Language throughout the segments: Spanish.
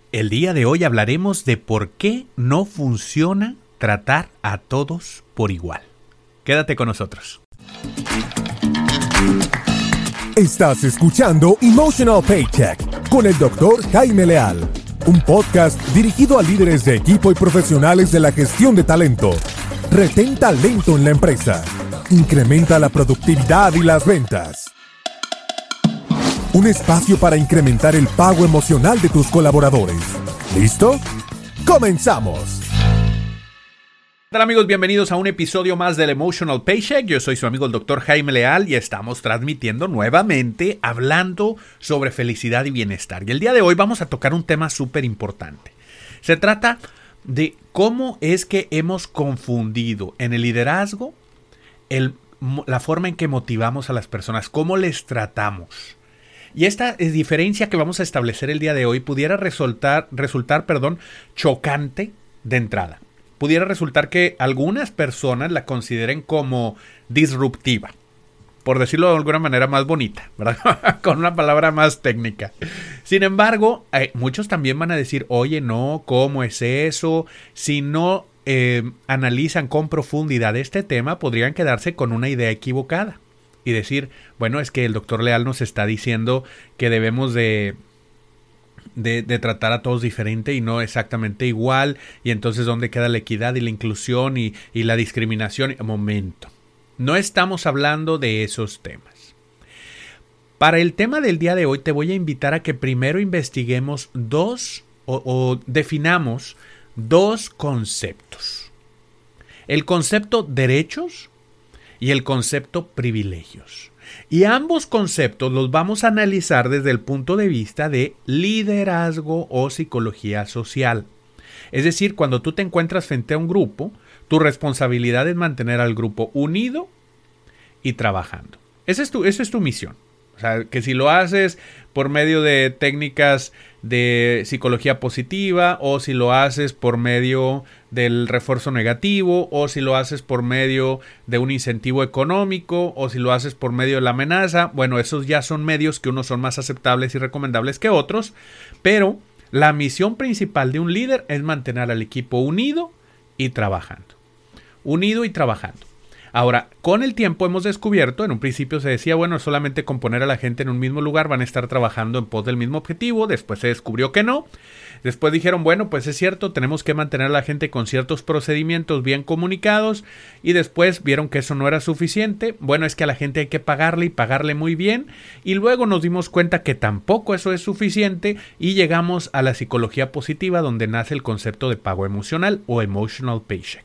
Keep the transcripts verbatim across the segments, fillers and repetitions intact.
El día de hoy hablaremos de por qué no funciona tratar a todos por igual. Quédate con nosotros. Estás escuchando Emotional Paycheck con el doctor Jaime Leal, un podcast dirigido a líderes de equipo y profesionales de la gestión de talento. Retén talento en la empresa. Incrementa la productividad y las ventas. Un espacio para incrementar el pago emocional de tus colaboradores. ¿Listo? ¡Comenzamos! Hola amigos, bienvenidos a un episodio más del Emotional Paycheck. Yo soy su amigo el doctor Jaime Leal y estamos transmitiendo nuevamente hablando sobre felicidad y bienestar. Y el día de hoy vamos a tocar un tema súper importante. Se trata de cómo es que hemos confundido en el liderazgo el, la forma en que motivamos a las personas, cómo les tratamos. Y esta diferencia que vamos a establecer el día de hoy pudiera resultar, resultar perdón, chocante de entrada. Pudiera resultar que algunas personas la consideren como disruptiva, por decirlo de alguna manera más bonita, ¿verdad? Con una palabra más técnica. Sin embargo, eh, muchos también van a decir, oye, no, ¿cómo es eso? Si no eh, analizan con profundidad este tema, podrían quedarse con una idea equivocada. Y decir, bueno, es que el doctor Leal nos está diciendo que debemos de, de, de tratar a todos diferente y no exactamente igual. Y entonces, ¿dónde queda la equidad y la inclusión y, y la discriminación? Momento. No estamos hablando de esos temas. Para el tema del día de hoy, te voy a invitar a que primero investiguemos dos o, o definamos dos conceptos. El concepto derechos y el concepto privilegios. Y ambos conceptos los vamos a analizar desde el punto de vista de liderazgo o psicología social. Es decir, cuando tú te encuentras frente a un grupo, tu responsabilidad es mantener al grupo unido y trabajando. Esa es tu, esa es tu misión. O sea, que si lo haces por medio de técnicas de psicología positiva, o si lo haces por medio del refuerzo negativo, o si lo haces por medio de un incentivo económico, o si lo haces por medio de la amenaza, bueno, esos ya son medios que unos son más aceptables y recomendables que otros, pero la misión principal de un líder es mantener al equipo unido y trabajando. Unido y trabajando. Ahora, con el tiempo hemos descubierto, en un principio se decía, bueno, solamente con poner a la gente en un mismo lugar van a estar trabajando en pos del mismo objetivo, después se descubrió que no, después dijeron, bueno, pues es cierto, tenemos que mantener a la gente con ciertos procedimientos bien comunicados, y después vieron que eso no era suficiente, bueno, es que a la gente hay que pagarle y pagarle muy bien, y luego nos dimos cuenta que tampoco eso es suficiente, y llegamos a la psicología positiva, donde nace el concepto de pago emocional o emotional paycheck.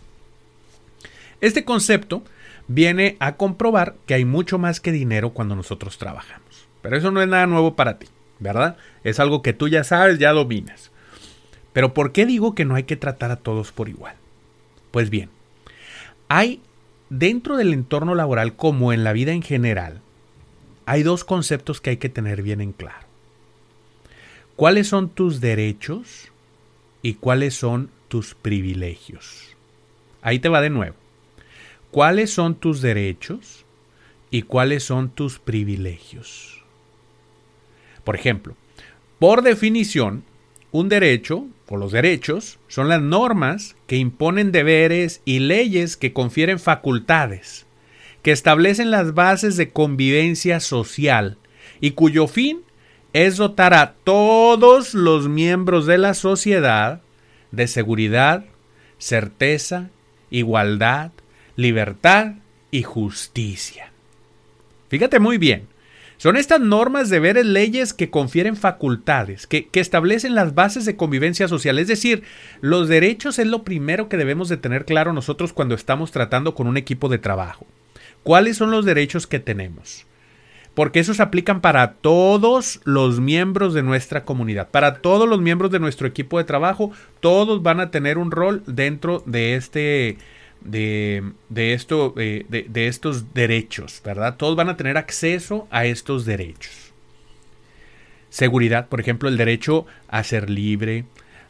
Este concepto viene a comprobar que hay mucho más que dinero cuando nosotros trabajamos. Pero eso no es nada nuevo para ti, ¿verdad? Es algo que tú ya sabes, ya dominas. Pero ¿por qué digo que no hay que tratar a todos por igual? Pues bien, hay dentro del entorno laboral, como en la vida en general, hay dos conceptos que hay que tener bien en claro. ¿Cuáles son tus derechos y cuáles son tus privilegios? Ahí te va de nuevo. ¿Cuáles son tus derechos y cuáles son tus privilegios? Por ejemplo, por definición, un derecho o los derechos son las normas que imponen deberes y leyes que confieren facultades, que establecen las bases de convivencia social y cuyo fin es dotar a todos los miembros de la sociedad de seguridad, certeza, igualdad, libertad y justicia. Fíjate muy bien, son estas normas, deberes, leyes que confieren facultades, que, que establecen las bases de convivencia social. Es decir, los derechos es lo primero que debemos de tener claro nosotros cuando estamos tratando con un equipo de trabajo. ¿Cuáles son los derechos que tenemos? Porque esos aplican para todos los miembros de nuestra comunidad, para todos los miembros de nuestro equipo de trabajo. Todos van a tener un rol dentro de este De, de, esto, de, de, de estos derechos, ¿verdad? Todos van a tener acceso a estos derechos. Seguridad, por ejemplo, el derecho a ser libre,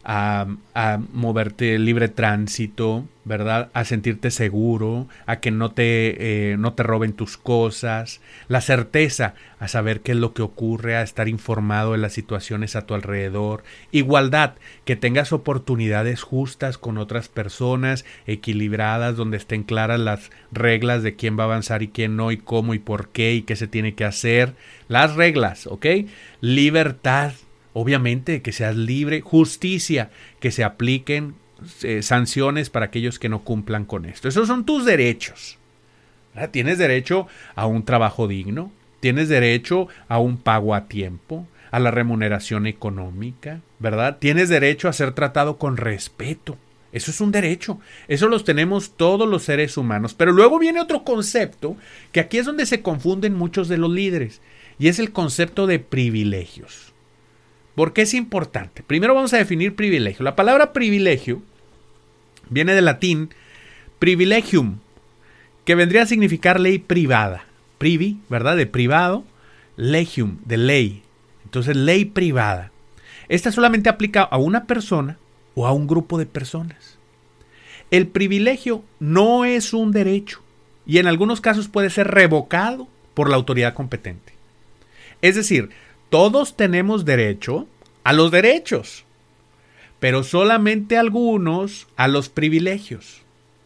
a, a moverte libre tránsito, ¿verdad? A sentirte seguro, a que no te, eh, no te roben tus cosas, la certeza a saber qué es lo que ocurre, a estar informado de las situaciones a tu alrededor, igualdad, que tengas oportunidades justas con otras personas, equilibradas, donde estén claras las reglas de quién va a avanzar y quién no, y cómo y por qué y qué se tiene que hacer, las reglas, ¿ok? Libertad, obviamente, que seas libre, justicia, que se apliquen eh, sanciones para aquellos que no cumplan con esto. Esos son tus derechos, ¿verdad? Tienes derecho a un trabajo digno, tienes derecho a un pago a tiempo, a la remuneración económica, ¿verdad? Tienes derecho a ser tratado con respeto. Eso es un derecho. Eso los tenemos todos los seres humanos. Pero luego viene otro concepto, que aquí es donde se confunden muchos de los líderes, y es el concepto de privilegios. ¿Por qué es importante? Primero vamos a definir privilegio. La palabra privilegio viene del latín privilegium, que vendría a significar ley privada. Privi, ¿verdad? De privado. Legium, de ley. Entonces, ley privada. Esta solamente aplica a una persona o a un grupo de personas. El privilegio no es un derecho y en algunos casos puede ser revocado por la autoridad competente. Es decir, todos tenemos derecho a los derechos, pero solamente algunos a los privilegios.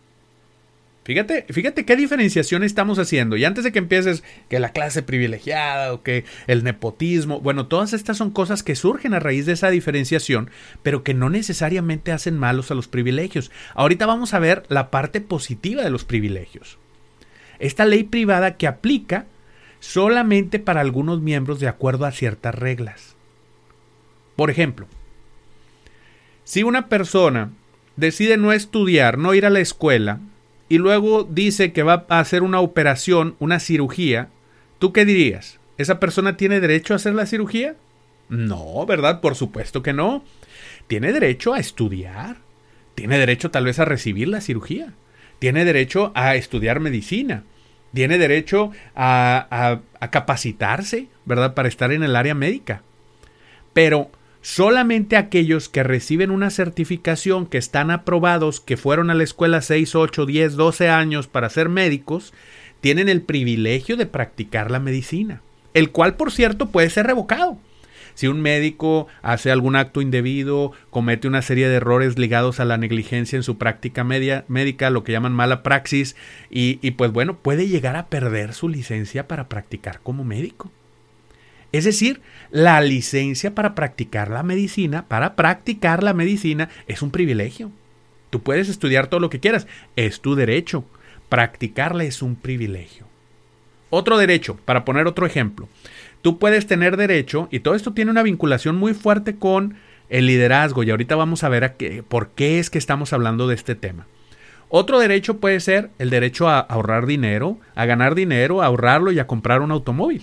Fíjate, fíjate qué diferenciación estamos haciendo. Y antes de que empieces que la clase privilegiada o que el nepotismo, bueno, todas estas son cosas que surgen a raíz de esa diferenciación, pero que no necesariamente hacen malos a los privilegios. Ahorita vamos a ver la parte positiva de los privilegios. Esta ley privada que aplica solamente para algunos miembros de acuerdo a ciertas reglas. Por ejemplo, si una persona decide no estudiar, no ir a la escuela, y luego dice que va a hacer una operación, una cirugía, ¿tú qué dirías? ¿Esa persona tiene derecho a hacer la cirugía? No, ¿verdad? Por supuesto que no. Tiene derecho a estudiar. Tiene derecho tal vez a recibir la cirugía. Tiene derecho a estudiar medicina. Tiene derecho a, a, a capacitarse, ¿verdad? Para estar en el área médica. Pero solamente aquellos que reciben una certificación, que están aprobados, que fueron a la escuela seis, ocho, diez, doce años para ser médicos, tienen el privilegio de practicar la medicina, el cual, por cierto, puede ser revocado. Si un médico hace algún acto indebido, comete una serie de errores ligados a la negligencia en su práctica media, médica, lo que llaman mala praxis, y, y pues bueno, puede llegar a perder su licencia para practicar como médico. Es decir, la licencia para practicar la medicina, para practicar la medicina es un privilegio. Tú puedes estudiar todo lo que quieras, es tu derecho. Practicarla es un privilegio. Otro derecho, para poner otro ejemplo. Tú puedes tener derecho, y todo esto tiene una vinculación muy fuerte con el liderazgo, y ahorita vamos a ver a qué, por qué es que estamos hablando de este tema. Otro derecho puede ser el derecho a ahorrar dinero, a ganar dinero, a ahorrarlo y a comprar un automóvil.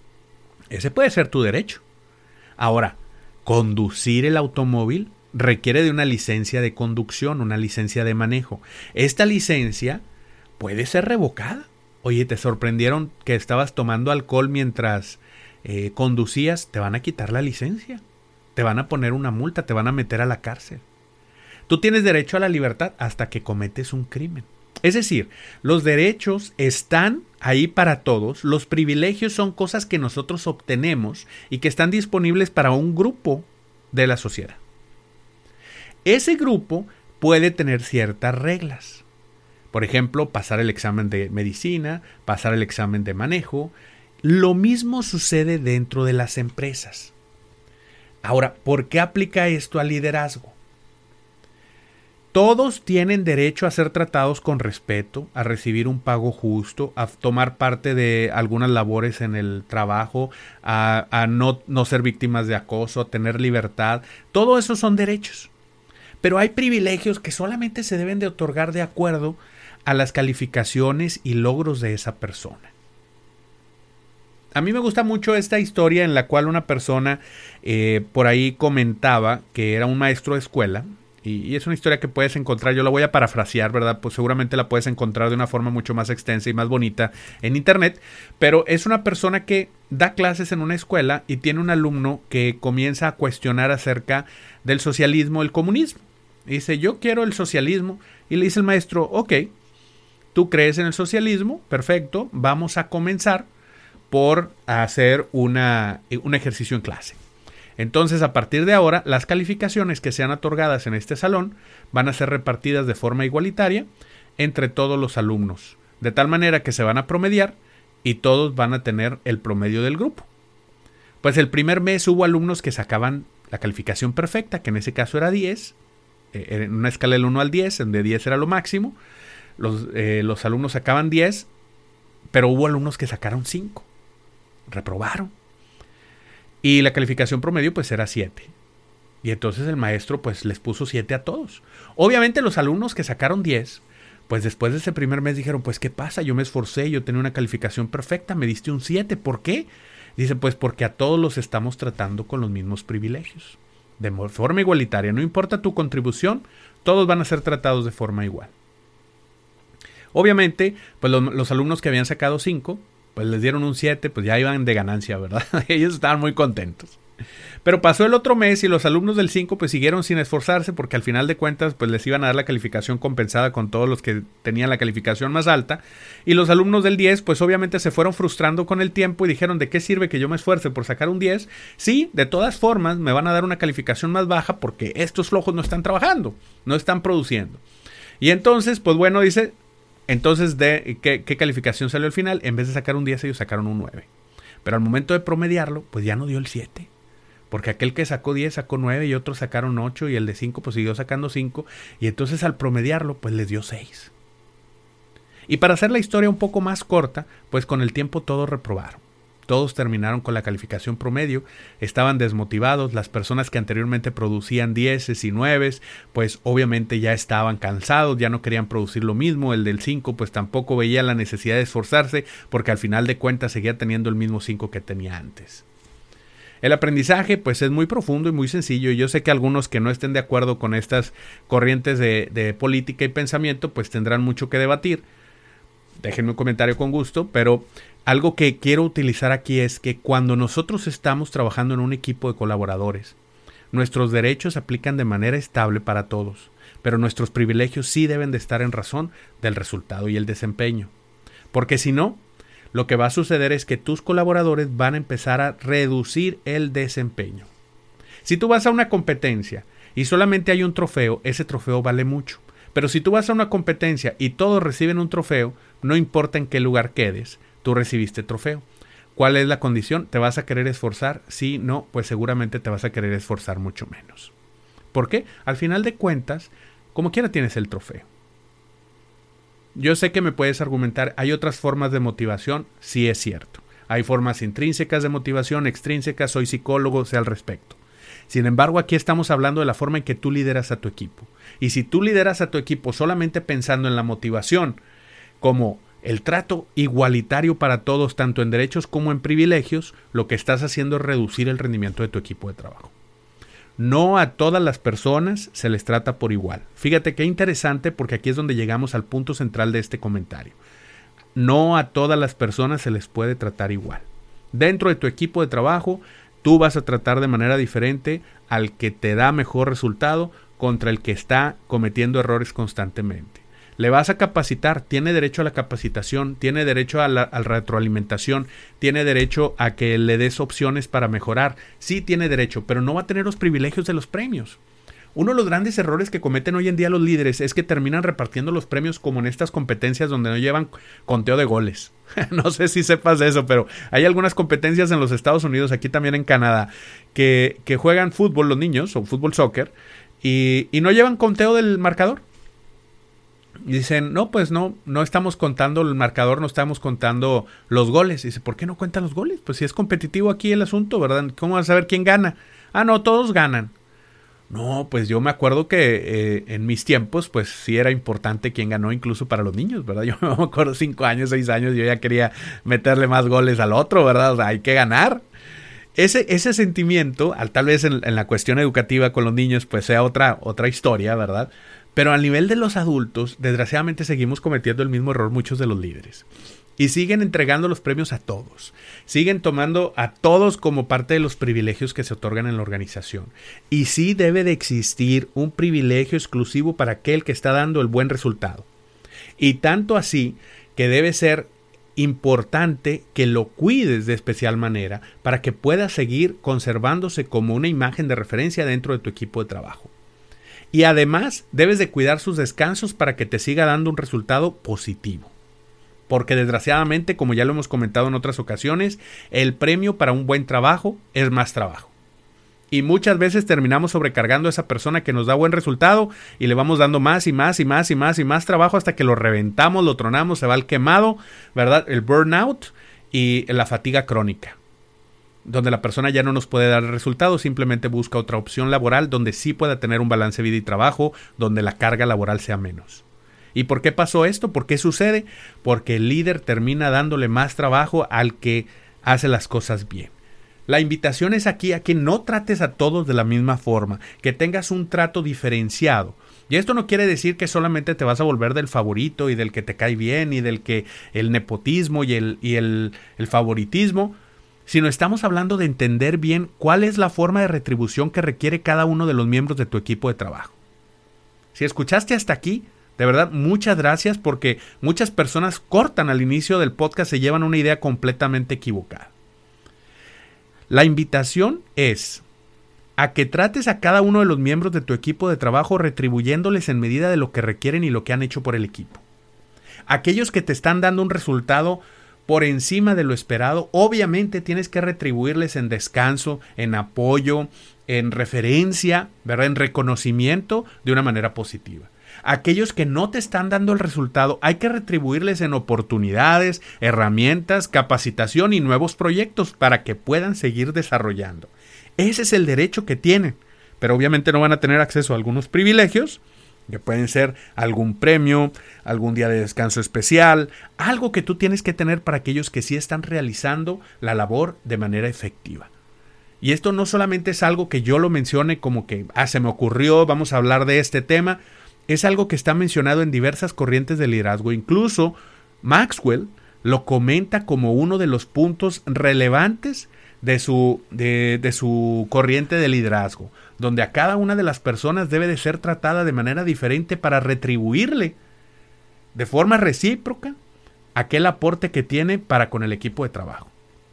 Ese puede ser tu derecho. Ahora, conducir el automóvil requiere de una licencia de conducción, una licencia de manejo. Esta licencia puede ser revocada. Oye, ¿te sorprendieron que estabas tomando alcohol mientras eh, conducías? Te van a quitar la licencia. Te van a poner una multa, te van a meter a la cárcel. Tú tienes derecho a la libertad hasta que cometes un crimen. Es decir, los derechos están ahí para todos, los privilegios son cosas que nosotros obtenemos y que están disponibles para un grupo de la sociedad. Ese grupo puede tener ciertas reglas. Por ejemplo, pasar el examen de medicina, pasar el examen de manejo. Lo mismo sucede dentro de las empresas. Ahora, ¿por qué aplica esto al liderazgo? Todos tienen derecho a ser tratados con respeto, a recibir un pago justo, a tomar parte de algunas labores en el trabajo, a, a no, no ser víctimas de acoso, a tener libertad. Todo eso son derechos. Pero hay privilegios que solamente se deben de otorgar de acuerdo a las calificaciones y logros de esa persona. A mí me gusta mucho esta historia en la cual una persona eh, por ahí comentaba que era un maestro de escuela Y, y es una historia que puedes encontrar, yo la voy a parafrasear, ¿verdad? Pues seguramente la puedes encontrar de una forma mucho más extensa y más bonita en internet. Pero es una persona que da clases en una escuela y tiene un alumno que comienza a cuestionar acerca del socialismo, el comunismo. Y dice, yo quiero el socialismo. Y le dice el maestro, ok, tú crees en el socialismo, perfecto, vamos a comenzar por hacer una, un ejercicio en clase. Entonces, a partir de ahora, las calificaciones que sean otorgadas en este salón van a ser repartidas de forma igualitaria entre todos los alumnos, de tal manera que se van a promediar y todos van a tener el promedio del grupo. Pues el primer mes hubo alumnos que sacaban la calificación perfecta, que en ese caso era diez, eh, en una escala del uno al diez, donde diez era lo máximo. Los, eh, los alumnos sacaban diez, pero hubo alumnos que sacaron cinco, reprobaron. Y la calificación promedio pues era siete. Y entonces el maestro pues les puso siete a todos. Obviamente los alumnos que sacaron diez, pues después de ese primer mes dijeron, pues ¿qué pasa? Yo me esforcé, yo tenía una calificación perfecta, me diste un siete, ¿por qué? Dice, pues porque a todos los estamos tratando con los mismos privilegios. De forma igualitaria, no importa tu contribución, todos van a ser tratados de forma igual. Obviamente, pues los, los alumnos que habían sacado cinco, pues les dieron un siete, pues ya iban de ganancia, ¿verdad? Ellos estaban muy contentos. Pero pasó el otro mes y los alumnos del cinco pues siguieron sin esforzarse porque al final de cuentas pues les iban a dar la calificación compensada con todos los que tenían la calificación más alta. Y los alumnos del diez pues obviamente se fueron frustrando con el tiempo y dijeron, ¿de qué sirve que yo me esfuerce por sacar un diez? Sí, de todas formas me van a dar una calificación más baja porque estos flojos no están trabajando, no están produciendo. Y entonces pues bueno, dice... Entonces, de, ¿qué, ¿qué calificación salió al final? En vez de sacar un diez, ellos sacaron un nueve. Pero al momento de promediarlo, pues ya no dio el siete. Porque aquel que sacó diez sacó nueve y otros sacaron ocho y el de cinco pues siguió sacando cinco. Y entonces al promediarlo, pues les dio seis. Y para hacer la historia un poco más corta, pues con el tiempo todos reprobaron. Todos terminaron con la calificación promedio, estaban desmotivados, las personas que anteriormente producían dieces y nueves, pues obviamente ya estaban cansados, ya no querían producir lo mismo, el del cinco pues tampoco veía la necesidad de esforzarse porque al final de cuentas seguía teniendo el mismo cinco que tenía antes. El aprendizaje pues es muy profundo y muy sencillo y yo sé que algunos que no estén de acuerdo con estas corrientes de, de política y pensamiento pues tendrán mucho que debatir. Déjenme un comentario con gusto, pero algo que quiero utilizar aquí es que cuando nosotros estamos trabajando en un equipo de colaboradores, nuestros derechos se aplican de manera estable para todos, pero nuestros privilegios sí deben de estar en razón del resultado y el desempeño. Porque si no, lo que va a suceder es que tus colaboradores van a empezar a reducir el desempeño. Si tú vas a una competencia y solamente hay un trofeo, ese trofeo vale mucho. Pero si tú vas a una competencia y todos reciben un trofeo, no importa en qué lugar quedes, tú recibiste trofeo. ¿Cuál es la condición? ¿Te vas a querer esforzar? Sí, no, pues seguramente te vas a querer esforzar mucho menos. ¿Por qué? Al final de cuentas, como quiera tienes el trofeo. Yo sé que me puedes argumentar, ¿hay otras formas de motivación? Sí, es cierto. Hay formas intrínsecas de motivación, extrínsecas, soy psicólogo, sé al respecto. Sin embargo, aquí estamos hablando de la forma en que tú lideras a tu equipo. Y si tú lideras a tu equipo solamente pensando en la motivación como el trato igualitario para todos, tanto en derechos como en privilegios, lo que estás haciendo es reducir el rendimiento de tu equipo de trabajo. No a todas las personas se les trata por igual. Fíjate qué interesante porque aquí es donde llegamos al punto central de este comentario. No a todas las personas se les puede tratar igual. Dentro de tu equipo de trabajo, tú vas a tratar de manera diferente al que te da mejor resultado contra el que está cometiendo errores constantemente. Le vas a capacitar, tiene derecho a la capacitación, tiene derecho a la, a la retroalimentación, tiene derecho a que le des opciones para mejorar. Sí tiene derecho, pero no va a tener los privilegios de los premios. Uno de los grandes errores que cometen hoy en día los líderes es que terminan repartiendo los premios como en estas competencias donde no llevan conteo de goles. No sé si sepas de eso, pero hay algunas competencias en los Estados Unidos, aquí también en Canadá, que, que juegan fútbol los niños, o fútbol soccer, y, y no llevan conteo del marcador. Y dicen, no, pues no, no estamos contando el marcador, no estamos contando los goles. Y dice, ¿por qué no cuentan los goles? Pues si es competitivo aquí el asunto, ¿verdad? ¿Cómo vas a saber quién gana? Ah, no, todos ganan. No, pues yo me acuerdo que eh, en mis tiempos, pues sí era importante quién ganó, incluso para los niños, ¿verdad? Yo me acuerdo cinco años, seis años, yo ya quería meterle más goles al otro, ¿verdad? O sea, hay que ganar. ese, ese sentimiento, al, tal vez en, en la cuestión educativa con los niños, pues sea otra, otra historia, ¿verdad? Pero al nivel de los adultos, desgraciadamente seguimos cometiendo el mismo error muchos de los líderes. Y siguen entregando los premios a todos. Siguen tomando a todos como parte de los privilegios que se otorgan en la organización. Y sí debe de existir un privilegio exclusivo para aquel que está dando el buen resultado. Y tanto así que debe ser importante que lo cuides de especial manera para que pueda seguir conservándose como una imagen de referencia dentro de tu equipo de trabajo. Y además debes de cuidar sus descansos para que te siga dando un resultado positivo. Porque desgraciadamente, como ya lo hemos comentado en otras ocasiones, el premio para un buen trabajo es más trabajo. Y muchas veces terminamos sobrecargando a esa persona que nos da buen resultado y le vamos dando más y más y más y más y más trabajo hasta que lo reventamos, lo tronamos, se va al quemado, ¿verdad? El burnout y la fatiga crónica, donde la persona ya no nos puede dar el resultado, simplemente busca otra opción laboral donde sí pueda tener un balance vida y trabajo, donde la carga laboral sea menos. ¿Y por qué pasó esto? ¿Por qué sucede? Porque el líder termina dándole más trabajo al que hace las cosas bien. La invitación es aquí a que no trates a todos de la misma forma, que tengas un trato diferenciado. Y esto no quiere decir que solamente te vas a volver del favorito y del que te cae bien y del que el nepotismo y el, y el, el favoritismo, sino estamos hablando de entender bien cuál es la forma de retribución que requiere cada uno de los miembros de tu equipo de trabajo. Si escuchaste hasta aquí, de verdad, muchas gracias, porque muchas personas cortan al inicio del podcast, se llevan una idea completamente equivocada. La invitación es a que trates a cada uno de los miembros de tu equipo de trabajo retribuyéndoles en medida de lo que requieren y lo que han hecho por el equipo. Aquellos que te están dando un resultado por encima de lo esperado, obviamente tienes que retribuirles en descanso, en apoyo, en referencia, ¿verdad? En reconocimiento de una manera positiva. Aquellos que no te están dando el resultado, hay que retribuirles en oportunidades, herramientas, capacitación y nuevos proyectos para que puedan seguir desarrollando. Ese es el derecho que tienen, pero obviamente no van a tener acceso a algunos privilegios, que pueden ser algún premio, algún día de descanso especial, algo que tú tienes que tener para aquellos que sí están realizando la labor de manera efectiva. Y esto no solamente es algo que yo lo mencione como que, ah, se me ocurrió, vamos a hablar de este tema. Es algo que está mencionado en diversas corrientes de liderazgo. Incluso Maxwell lo comenta como uno de los puntos relevantes de su, de, de su corriente de liderazgo, donde a cada una de las personas debe de ser tratada de manera diferente para retribuirle de forma recíproca aquel aporte que tiene para con el equipo de trabajo.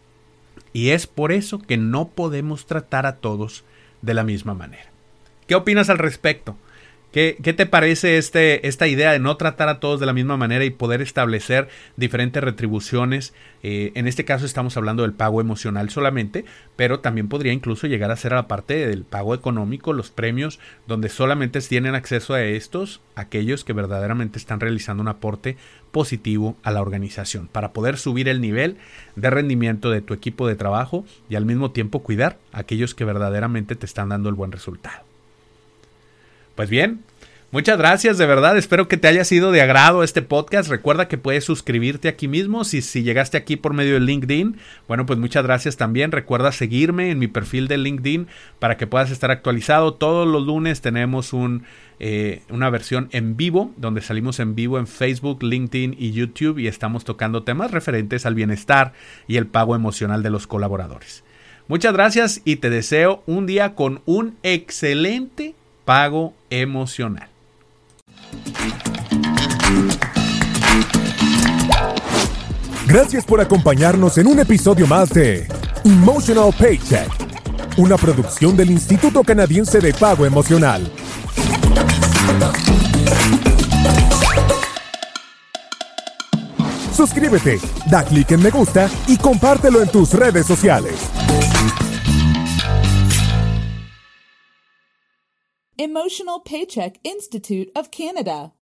Y es por eso que no podemos tratar a todos de la misma manera. ¿Qué opinas al respecto? ¿Qué, ¿Qué te parece este, esta idea de no tratar a todos de la misma manera y poder establecer diferentes retribuciones? Eh, en este caso estamos hablando del pago emocional solamente, pero también podría incluso llegar a ser a la parte del pago económico, los premios, donde solamente tienen acceso a estos aquellos que verdaderamente están realizando un aporte positivo a la organización, para poder subir el nivel de rendimiento de tu equipo de trabajo y al mismo tiempo cuidar a aquellos que verdaderamente te están dando el buen resultado. Pues bien, muchas gracias, de verdad, espero que te haya sido de agrado este podcast. Recuerda que puedes suscribirte aquí mismo, si, si llegaste aquí por medio de LinkedIn, bueno, pues muchas gracias también. Recuerda seguirme en mi perfil de LinkedIn para que puedas estar actualizado. Todos los lunes tenemos un, eh, una versión en vivo, donde salimos en vivo en Facebook, LinkedIn y YouTube, y estamos tocando temas referentes al bienestar y el pago emocional de los colaboradores. Muchas gracias y te deseo un día con un excelente pago emocional. Gracias por acompañarnos en un episodio más de Emotional Paycheck, una producción del Instituto Canadiense de Pago Emocional. Suscríbete, da clic en me gusta y compártelo en tus redes sociales. Emotional Paycheck Institute of Canada.